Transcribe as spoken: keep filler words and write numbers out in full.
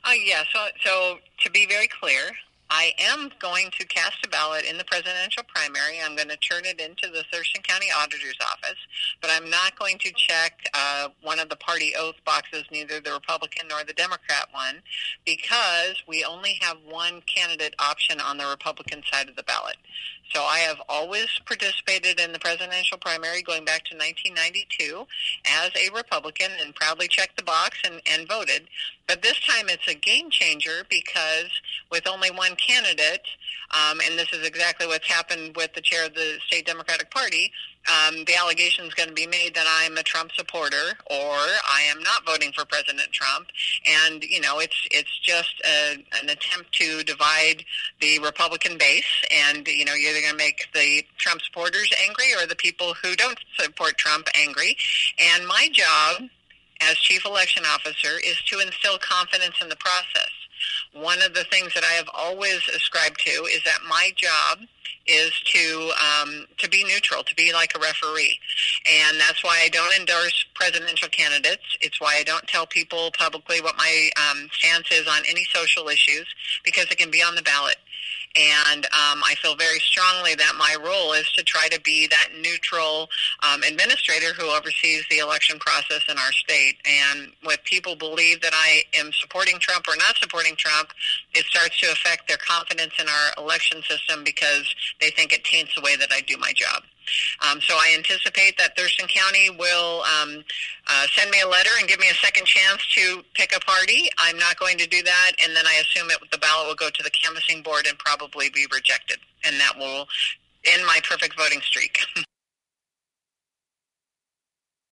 Uh, yeah, so, so to be very clear, I am going to cast a ballot in the presidential primary. I'm going to turn it into the Thurston County Auditor's Office, but I'm not going to check uh, one of the party oath boxes, neither the Republican nor the Democrat one, because we only have one candidate option on the Republican side of the ballot. So I have always participated in the presidential primary going back to nineteen ninety-two as a Republican and proudly checked the box and, and voted. But this time it's a game changer because with only one candidate, um, and this is exactly what's happened with the chair of the state Democratic Party, um, the allegation is going to be made that I'm a Trump supporter or I am not voting for President Trump. And, you know, it's it's just a, an attempt to divide the Republican base. And, you know, you're either going to make the Trump supporters angry or the people who don't support Trump angry. And my job as chief election officer is to instill confidence in the process. One of the things that I have always ascribed to is that my job is to um, to be neutral, to be like a referee. And that's why I don't endorse presidential candidates. It's why I don't tell people publicly what my um, stance is on any social issues, because it can be on the ballot. And um, I feel very strongly that my role is to try to be that neutral um, administrator who oversees the election process in our state. And when people believe that I am supporting Trump or not supporting Trump, it starts to affect their confidence in our election system because they think it taints the way that I do my job. Um, so I anticipate that Thurston County will um, uh, send me a letter and give me a second chance to pick a party. I'm not going to do that, and then I assume it, the ballot will go to the canvassing board and probably be rejected, and that will end my perfect voting streak.